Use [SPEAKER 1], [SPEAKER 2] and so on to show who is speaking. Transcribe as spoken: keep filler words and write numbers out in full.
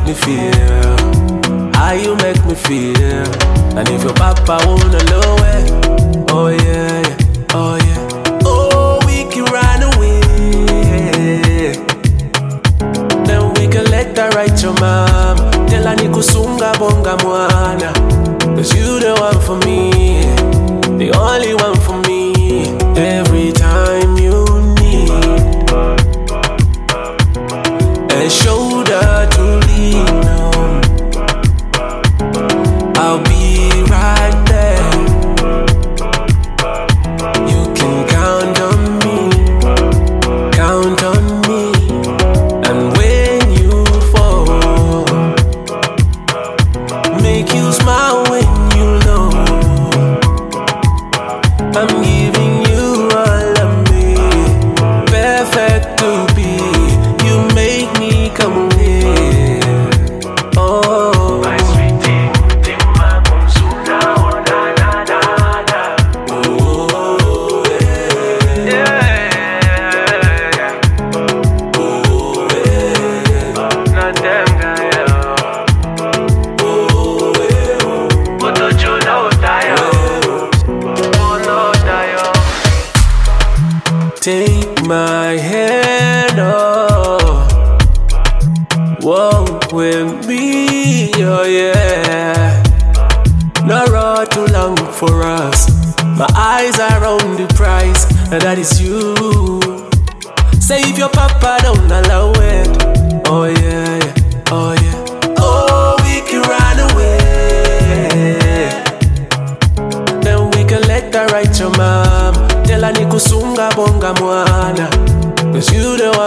[SPEAKER 1] me feel, how you make me feel. And if your papa wanna know it, oh yeah, yeah, oh yeah, oh we can run away. Then we can let her write your mom. Tell her ni kusunga bonga mwana. Cause you the one for me, the only one for me. Every time you need a shoulder to lean on, I'll be right there. You can count on me, count on me. And when you fall, make you smile when you know I'm giving you all of me. Perfect to be, you make me come away. Oh, my sweetie, Tima Mumsuna, oh na na na na. Oh, yeah, yeah. Oh, yeah. Not them guy, oh, yeah. But don't you know that, oh no, that. Take my hand, oh, walk with me, oh yeah. No road too long for us. My eyes are on the prize, and that is you. Say if your papa don't allow it, oh yeah, yeah, oh yeah. Oh, we can run away. Then we can let her write your mom. Tell her ni kusunga bonga mwana. Cause you the one